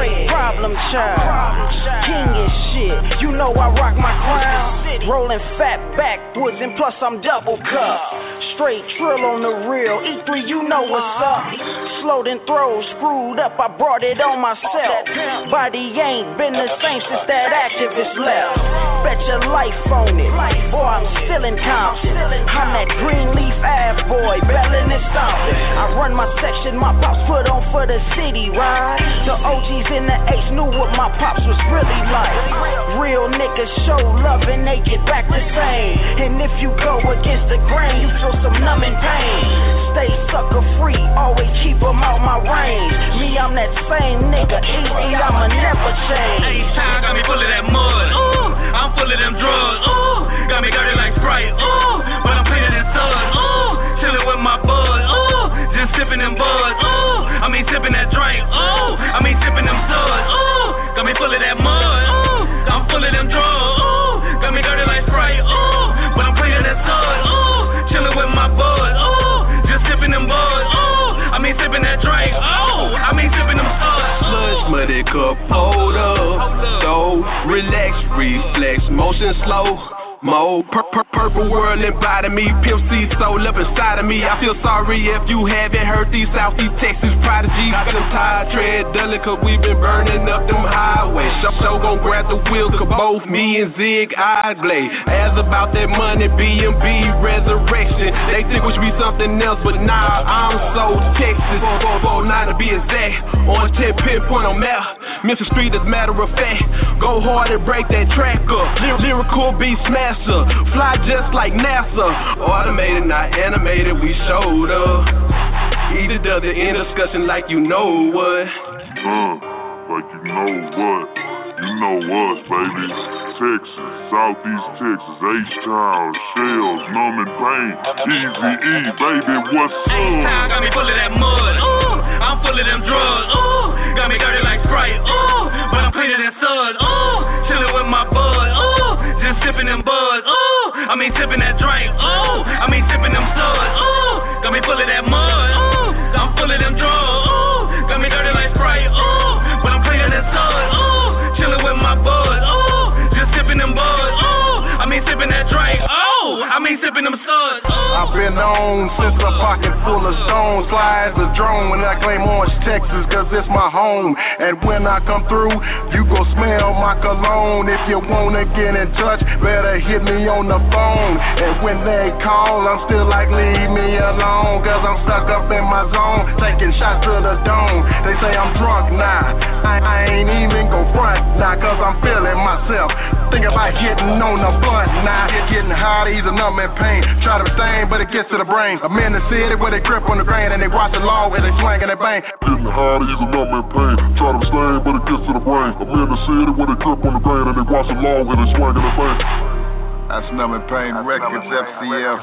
straight problem child. King is shit, you know I rock my crown. Rolling fat backwards and plus I'm double cup. Straight trill on the real, E three you know what's up. Slowed and throws, screwed up, I brought it on myself. Body ain't been the same since that activist left. Bet your life on it, boy I'm still in Compton. I'm that Greenleaf Ave boy, bellin' and stompin'. I run my section, my pops put on for the city, right? The O Gs in the H knew what my pops was really like. Real niggas show love and they get back the same. And if you go against the grain, you feel some numbing pain. Stay sucker free, always keep them out my range. Me, I'm that same nigga, easy, I'ma never change. H-Town got me full of that mud, ooh, I'm full of them drugs, ooh, got me dirty like Sprite, ooh, but I'm cleaner than suds, ooh, chillin' with my bud, ooh, just sippin' them buds, ooh, I mean sippin' that drink, ooh, I mean sippin' them suds, ooh, got me full of that mud, ooh, I'm full of them drugs, ooh, got me dirty like Sprite, ooh, but I'm cleaner than suds, ooh, chillin' with my bud, ooh, just sippin' them buds, ooh, I mean sippin' that drink, ooh, I mean sippin' them suds. Slush, muddy cup, hold up, so relax, reflex, motion slow. Mo, pur- pur- purple world embody me, Pimp C soul up inside of me. I feel sorry if you haven't heard these Southeast Texas prodigies. Got them tired, tread dully, cause we been burning up them highways. So, so gon' grab the wheel, cause both me and Zig eyes blade. As about that money, B and B resurrection. They think we should be something else, but nah, I'm so Texas. four four nine to be exact, on ten pinpoint on map. Memphis Street, as a matter of fact. Go hard and break that track up. Ly- lyrical beat smash. Fly just like NASA. Automated, not animated, we showed up. Either does it in discussion like you know what. Uh, like you know what. You know us, baby. Texas, Southeast Texas, H-Town, Shells, Numb and Pain, Easy E, baby, what's up? H-Town got me full of that mud, ooh, I'm full of them drugs, ooh, got me dirty like Sprite, ooh, but I'm cleaner than suds, ooh, chillin' with my bud, ooh, just sippin' them buds, ooh, I mean sippin' that drink, ooh, I mean sippin' them suds, ooh, got me full of that mud, ooh, I'm full of them drugs, ooh, got me dirty like Sprite, ooh, but I'm cleaner than suds, ooh, chillin' with my bud, ooh, just sippin' them buds, ooh, I mean sippin' that drink, ooh, I mean sippin' them suds, ooh. I've been on since a pocket full of stones, fly as a drone when I claim Orange, Texas, cause it's my home. And when I come through, you gon' smell my cologne. If you wanna get in touch, better hit me on the phone. And when they call, I'm still like, leave me alone, cause I'm stuck up in my zone, taking shots to the dome. They say I'm drunk now, I, I ain't even gon' front now, cause I'm feeling myself. Think about hitting on the blunt now, getting hot, either numb and pain. Try to abstain, but it gets to the brain. I'm in the city where they grip on the grain and they watch the law where they swing and they bang. Getting hot, either numb and pain. Try to abstain, but it gets to the brain. I'm in the city where they grip on the grain and they watch the law where they swing and they bang. That's Numb and Pain Records, F C F.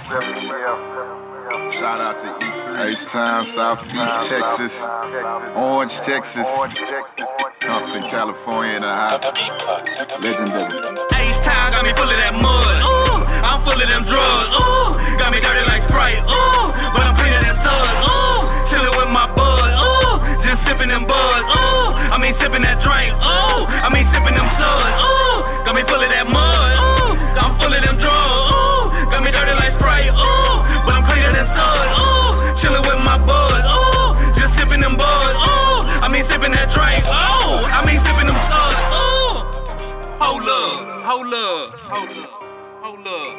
Shout out to H-Town, Southeast Texas, Orange, Texas, Compton, California, and a hot legendary. H-Town got me full of that mud, ooh, I'm full of them drugs, ooh, got me dirty like Sprite, ooh, but I'm cleaner than suds, ooh, chillin' with my bud, ooh, just sippin' them buds, ooh, I mean sippin' that drink, ooh, I mean sippin' them suds, ooh, got me full of that mud, ooh, I'm full of them drugs, ooh, got me dirty like Sprite, ooh, but I'm cleaner than suds, ooh, chillin' with my bud, ooh, just sippin' them buds, ooh, I mean sippin' that drink, ooh, I mean sippin' them suds, ooh. Hold up, hold up, hold up, hold up.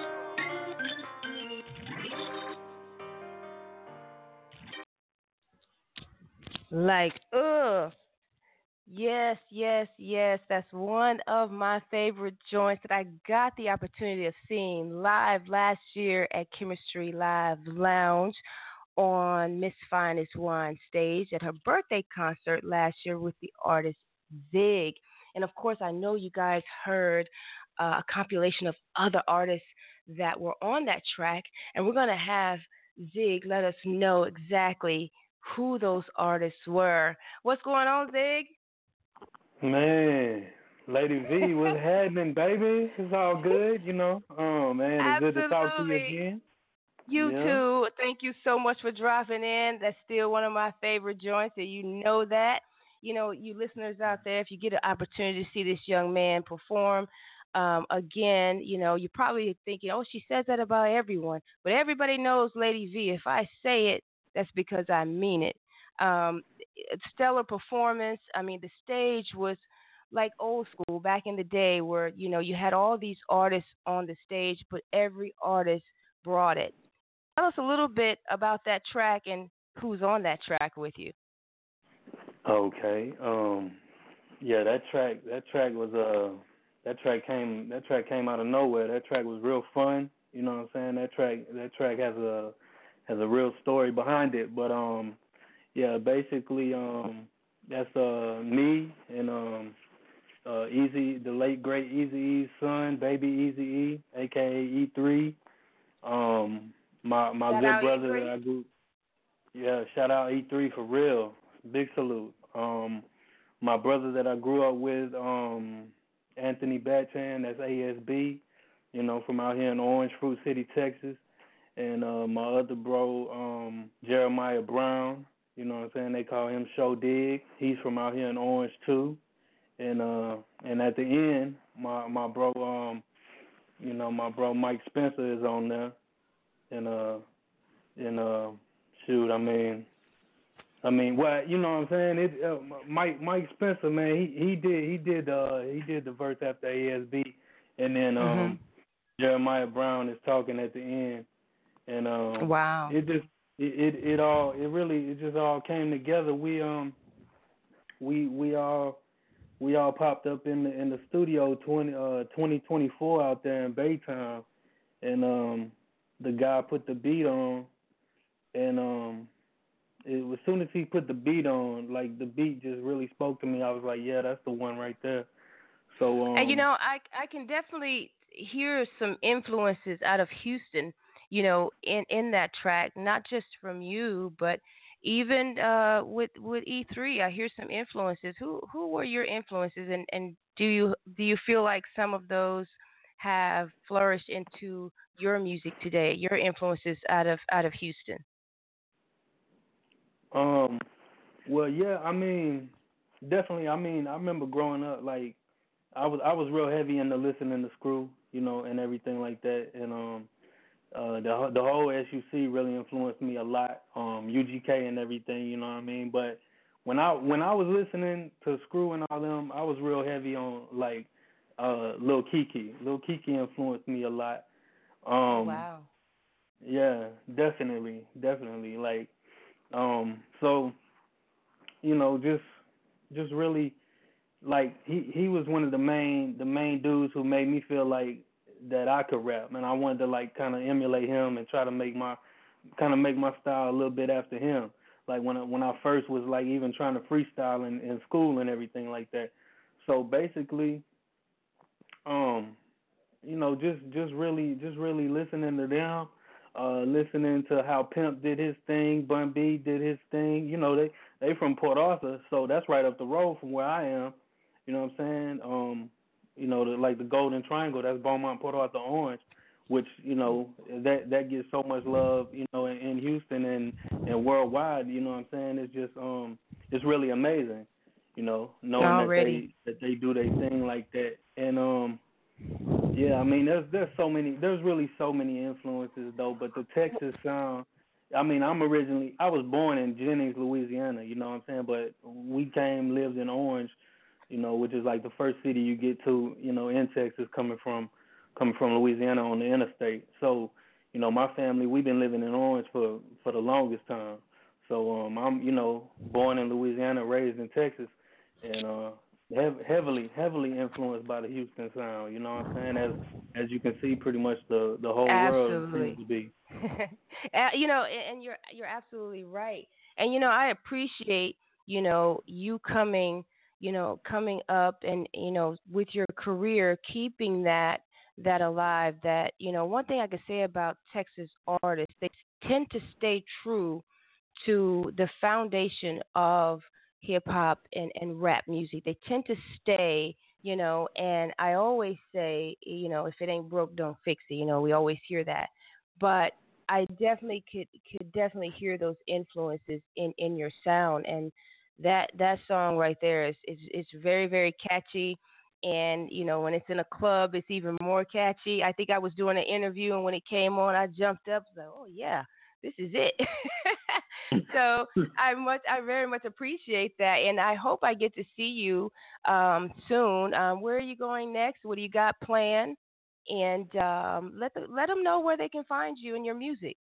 Like, ugh. Yes, yes, yes. That's one of my favorite joints that I got the opportunity of seeing live last year at Chemistry Live Lounge on Miss Finest Wine stage at her birthday concert last year with the artist Zig. And of course, I know you guys heard uh, a compilation of other artists that were on that track, and we're going to have Zig let us know exactly who those artists were. What's going on, Zig? Man, Lady V, what's happening, baby? It's all good, you know. Oh, man, it's Absolutely. good to talk to you again. You yeah. too. Thank you so much for dropping in. That's still one of my favorite joints, and you know that. you know, you listeners out there, if you get an opportunity to see this young man perform, um, again, you know, you're probably thinking, oh, she says that about everyone. But everybody knows Lady V. If I say it, that's because I mean it. Um, stellar performance. I mean, the stage was like old school back in the day where, you know, you had all these artists on the stage, but every artist brought it. Tell us a little bit about that track and who's on that track with you. Okay. Um yeah, that track that track was uh that track came that track came out of nowhere. That track was real fun, you know what I'm saying? That track that track has a has a real story behind it, but um yeah, basically um that's uh me and um uh Easy, the late great Easy E's son, baby Easy E, aka E three. Um my my Shout good out brother E three. that I grew yeah, shout out E three for real. Big salute. Um, my brother that I grew up with, um, Anthony Batchan, that's A S B, you know, from out here in Orange Fruit City, Texas. And uh, my other bro, um, Jeremiah Brown, you know what I'm saying? They call him Show Dig. He's from out here in Orange too. And uh, and at the end, my my bro, um, you know, my bro Mike Spencer is on there. And uh, and uh, shoot, I mean. I mean, what you know what I'm saying? It uh, Mike Mike Spencer, man, he he did he did uh he did the verse after A S B, and then um mm-hmm. Jeremiah Brown is talking at the end, and um wow, it just it, it it all it really it just all came together. We um we we all we all popped up in the in the studio twenty uh twenty twenty-four out there in Baytown, and um the guy put the beat on, and um. It, as soon as he put the beat on, like the beat just really spoke to me. I was like, yeah, that's the one right there. So, um, and you know, I I can definitely hear some influences out of Houston, you know, in, in that track, not just from you, but even uh, with with E three. I hear some influences. Who who were your influences, and, and do you do you feel like some of those have flourished into your music today? Your influences out of out of Houston. Um, well, yeah, I mean, definitely. I mean, I remember growing up, like, I was I was real heavy into listening to Screw, you know, and everything like that, and um, uh, the the whole S U C really influenced me a lot. Um, U G K and everything, you know what I mean. But when I when I was listening to Screw and all them, I was real heavy on like uh, Lil Keke. Lil Keke influenced me a lot. Um, wow. Yeah, definitely, definitely. Like. Um, so, you know, just just really like he, he was one of the main the main dudes who made me feel like that I could rap, and I wanted to like kind of emulate him and try to make my kind of make my style a little bit after him. Like when I, when I first was like even trying to freestyle in, in school and everything like that. So basically, um, you know, just just really just really listening to them. Uh, listening to how Pimp did his thing, Bun B did his thing. You know, they they from Port Arthur, so that's right up the road from where I am. You know what I'm saying? Um, you know, the, like the Golden Triangle, that's Beaumont, Port Arthur, Orange, which you know that that gets so much love. You know, in, in Houston and and worldwide. You know what I'm saying? It's just um, it's really amazing. You know, knowing Already. that they that they do their thing like that, and um. Yeah, I mean, there's there's so many, there's really so many influences though. But the Texas sound, I mean, I'm originally, I was born in Jennings, Louisiana. You know what I'm saying? But we came, lived in Orange, you know, which is like the first city you get to, you know, in Texas, coming from coming from Louisiana on the interstate. So, you know, my family, we've been living in Orange for for the longest time. So, um, I'm, you know, born in Louisiana, raised in Texas, and uh. heavily, heavily influenced by the Houston sound. You know what I'm saying? As as you can see, pretty much the, the whole Absolutely. world seems to be. uh, you know, and, and you're you're absolutely right. And you know, I appreciate you know you coming you know coming up and you know with your career keeping that that alive. That you know one thing I could say about Texas artists, they tend to stay true to the foundation of hip hop and, and rap music. They tend to stay, you know, and I always say, you know, if it ain't broke, don't fix it. You know, we always hear that. But I definitely could could definitely hear those influences in, in your sound. And that that song right there is is it's very very catchy. And you know, when it's in a club, it's even more catchy. I think I was doing an interview, and when it came on, I jumped up, like, "Oh yeah, this is it." So I much, I very much appreciate that, and I hope I get to see you um, soon. Um, where are you going next? What do you got planned? And um, let the, let them know where they can find you and your music.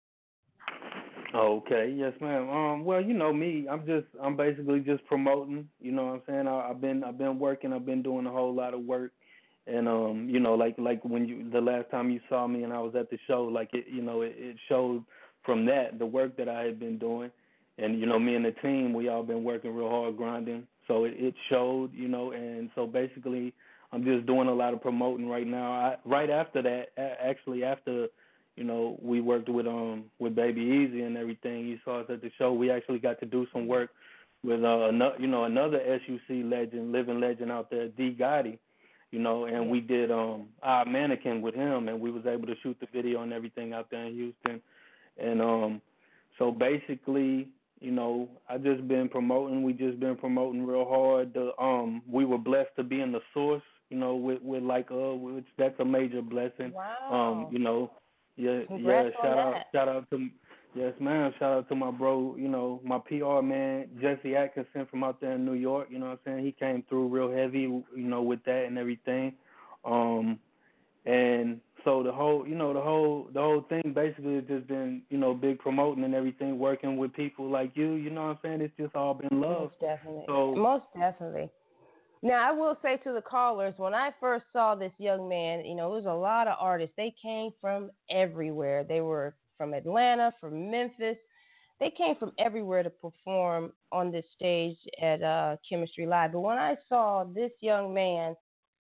Okay, yes, ma'am. Um, well, you know me, I'm just, I'm basically just promoting. You know what I'm saying? I, I've been, I've been working. I've been doing a whole lot of work, and um, you know, like, like when you, the last time you saw me and I was at the show, like it, you know, it, it showed from that the work that I had been doing, and you know, me and the team, we all been working real hard, grinding. So it, it showed, you know, and so basically, I'm just doing a lot of promoting right now. I, right after that, a- actually after you know, we worked with um with Baby Easy and everything. You saw us at the show. We actually got to do some work with uh another, you know, another S U C legend, living legend out there, D Gotti. You know, and we did um our mannequin with him, and we was able to shoot the video and everything out there in Houston. And um so basically, you know, I just been promoting. We just been promoting real hard. The um we were blessed to be in the Source. You know, with with like uh, which that's a major blessing. Wow. Um, you know. Yeah, Congrats yeah. Shout on out, that. shout out to, yes, ma'am. Shout out to my bro. You know, my P R man, Jesse Atkinson from out there in New York. You know what I'm saying? He came through real heavy. You know, with that and everything. Um, and so the whole, you know, the whole, the whole thing basically has just been, you know, big promoting and everything, working with people like you. You know what I'm saying? It's just all been love. Most definitely. So Most definitely. Now, I will say to the callers, when I first saw this young man, you know, it was a lot of artists. They came from everywhere. They were from Atlanta, from Memphis. They came from everywhere to perform on this stage at uh, Chemistry Live. But when I saw this young man,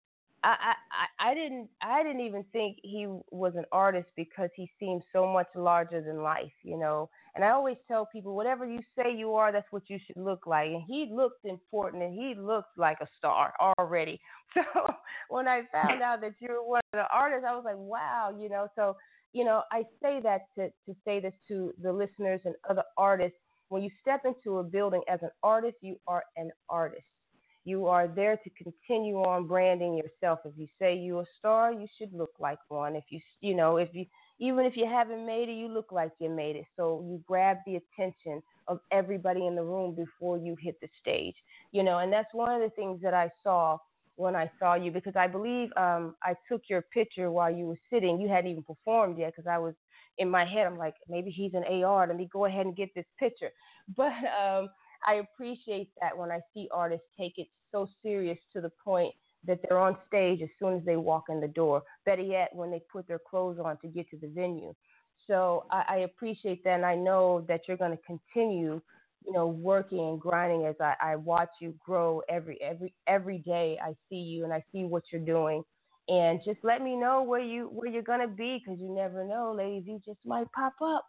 I, I, I I didn't I didn't even think he was an artist because he seemed so much larger than life, you know. And I always tell people, whatever you say you are, that's what you should look like. And he looked important, and he looked like a star already. So when I found out that you were one of the artists, I was like, wow, you know. So, you know, I say that to, to say this to the listeners and other artists. When you step into a building as an artist, you are an artist. You are there to continue on branding yourself. If you say you're a star, you should look like one. If you, you know, if you, even if you haven't made it, you look like you made it. So you grab the attention of everybody in the room before you hit the stage, you know. And that's one of the things that I saw when I saw you, because I believe um, I took your picture while you were sitting. You hadn't even performed yet, because I was in my head. I'm like, maybe he's an A R. Let me go ahead and get this picture. But um, I appreciate that when I see artists take it so serious to the point that they're on stage as soon as they walk in the door. Better yet, when they put their clothes on to get to the venue. So I, I appreciate that, and I know that you're going to continue, you know, working and grinding as I, I watch you grow every every every day. I see you and I see what you're doing, and just let me know where you where you're going to be, because you never know, ladies. You just might pop up.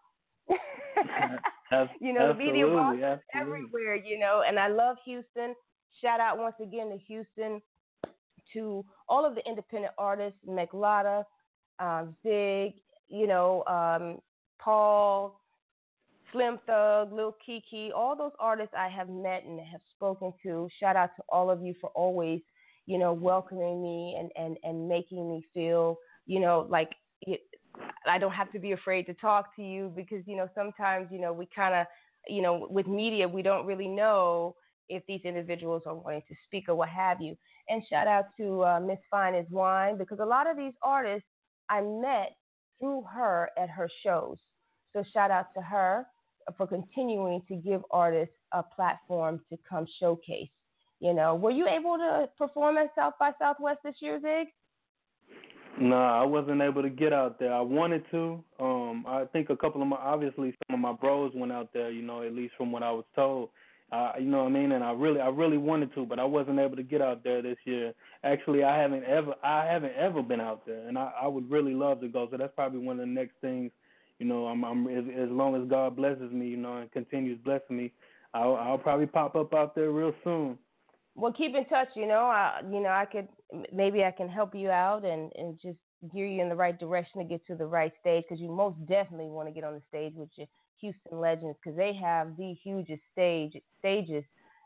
You know, the media boss is everywhere, you know, and I love Houston. Shout out once again to Houston, to all of the independent artists, McLotta, um, Zig, you know, um, Paul, Slim Thug, Lil Kiki, all those artists I have met and have spoken to. Shout out to all of you for always, you know, welcoming me and, and, and making me feel, you know, like it, I don't have to be afraid to talk to you, because, you know, sometimes, you know, we kind of, you know, with media, we don't really know if these individuals are wanting to speak or what have you. And shout out to uh, Miss Fine as Wine, because a lot of these artists I met through her at her shows. So shout out to her for continuing to give artists a platform to come showcase. You know, were you able to perform at South by Southwest this year, Zig? No, I wasn't able to get out there. I wanted to. Um, I think a couple of my, obviously some of my bros went out there, you know, at least from what I was told. Uh, you know what I mean? And I really, I really wanted to, but I wasn't able to get out there this year. Actually, I haven't ever, I haven't ever been out there, and I, I would really love to go. So that's probably one of the next things. You know, I'm, I'm as, as long as God blesses me, you know, and continues blessing me, I'll, I'll probably pop up out there real soon. Well, keep in touch. You know, I, you know, I could maybe I can help you out and, and just gear you in the right direction to get to the right stage, because you most definitely want to get on the stage with your Houston legends, because they have the hugest stage stages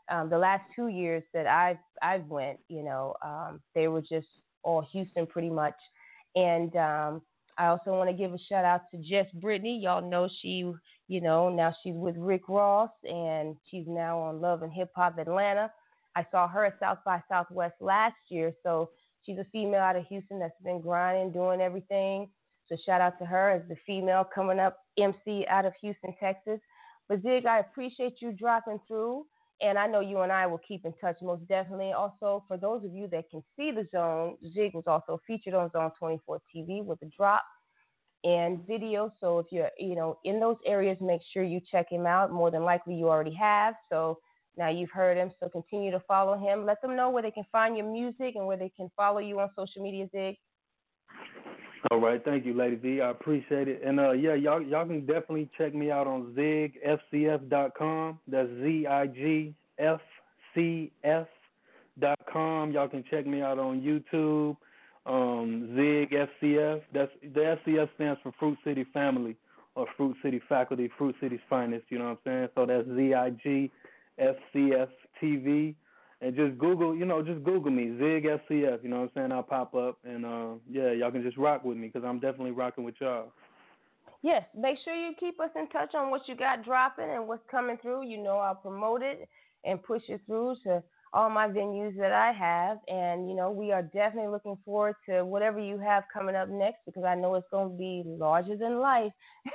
um, the last two years that I've I've went, you know, um, they were just all Houston pretty much. And um, I also want to give a shout out to Jess Brittany. Y'all know she, you know, now she's with Rick Ross, and she's now on Love and Hip Hop Atlanta. I saw her at South by Southwest last year, so she's a female out of Houston that's been grinding, doing everything. So shout out to her as the female coming up M C out of Houston, Texas. But Zig, I appreciate you dropping through, and I know you and I will keep in touch most definitely. Also, for those of you that can see the Zone, Zig was also featured on Zone twenty-four T V with a drop and video. So if you're, you know, in those areas, make sure you check him out. More than likely you already have. So now you've heard him, so continue to follow him. Let them know where they can find your music and where they can follow you on social media, Zig. All right, thank you, Lady V. I appreciate it. And uh, yeah, y'all y'all can definitely check me out on zig f c f dot com. That's Z I G F C F dot com. Y'all can check me out on YouTube, um, Zig F C F. That's the F C F stands for Fruit City Family or Fruit City Faculty, Fruit City's Finest. You know what I'm saying? So that's Z I G F C F T V. And just Google, you know, just Google me, Zig F C F, you know what I'm saying? I'll pop up, and, uh, yeah, y'all can just rock with me because I'm definitely rocking with y'all. Yes, make sure you keep us in touch on what you got dropping and what's coming through. You know, I'll promote it and push it through to all my venues that I have. And, you know, we are definitely looking forward to whatever you have coming up next because I know it's going to be larger than life.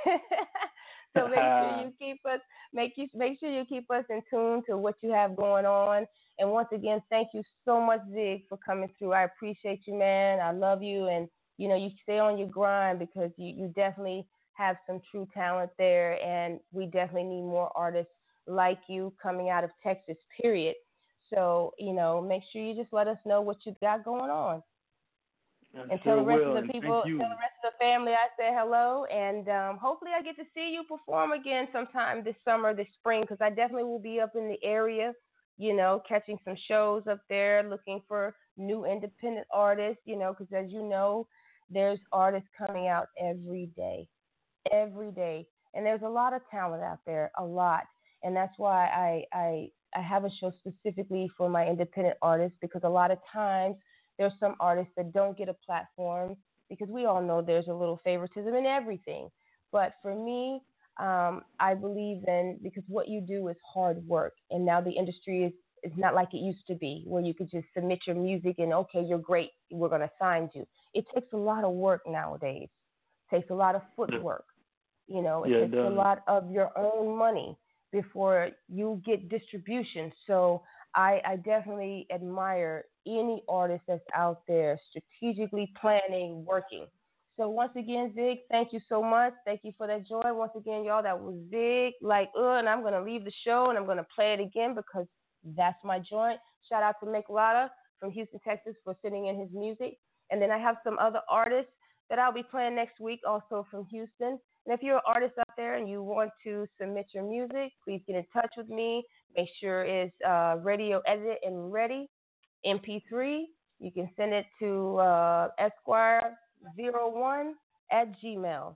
So make sure you keep us, make you make sure you keep us in tune to what you have going on. And once again, thank you so much, Zig, for coming through. I appreciate you, man. I love you, and you know you stay on your grind because you, you definitely have some true talent there, and we definitely need more artists like you coming out of Texas. Period. So you know, make sure you just let us know what you got going on. I and sure tell the rest will, of the people, tell the rest of the family I say hello, and um, hopefully I get to see you perform again sometime this summer, this spring, because I definitely will be up in the area, you know, catching some shows up there, looking for new independent artists, you know, because as you know, there's artists coming out every day, every day, and there's a lot of talent out there, a lot, and that's why I I, I have a show specifically for my independent artists because a lot of times there's some artists that don't get a platform because we all know there's a little favoritism in everything. But for me, um, I believe in because what you do is hard work. And now the industry is, is not like it used to be where you could just submit your music and, okay, you're great, we're going to sign you. It takes a lot of work nowadays. It takes a lot of footwork. You know, it yeah, takes it a lot of your own money before you get distribution. So I, I definitely admire any artist that's out there strategically planning, working. So once again, Zig, thank you so much. Thank you for that joy. Once again, y'all, that was Zig. Like, uh, and I'm going to leave the show, and I'm going to play it again because that's my joint. Shout out to Mick Lotta from Houston, Texas for sending in his music. And then I have some other artists that I'll be playing next week also from Houston. And if you're an artist out there and you want to submit your music, please get in touch with me. Make sure it's uh, radio edited and ready. M P three, you can send it to uh, Esquire zero one at Gmail.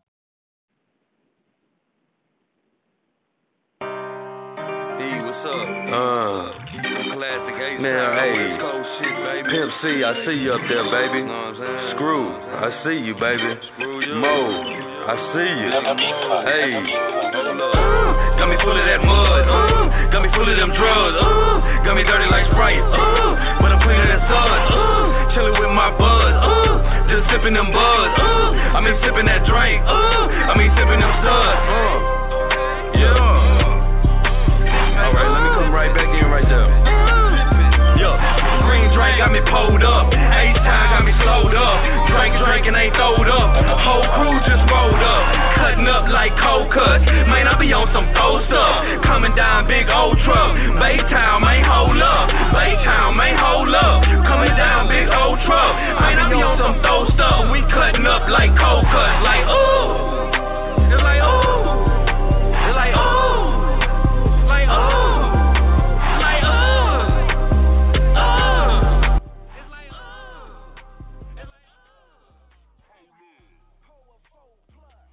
Hey, what's up? Uh, classic A man, hey, West Coast shit, baby. Pimp C, I see you up there, baby. Know what I'm saying? Screw, I see you, baby. Screw you. Mo, I see you. Hey, hold up. Uh, got me full of that mud. Uh, got me full of them drugs. Uh, got me dirty like Sprite. Uh, but I'm cleaner than suds. Uh, chilling with my bud. Uh, just sipping them buds. Uh, I mean sipping that drink. Uh, I mean sipping them suds. Uh, yeah. Alright, let me come right back in right there. Yo, green drink got me pulled up. H-time got me slowed up. Drink, drinking ain't throwed up. Whole crew just rolled up. Cutting up like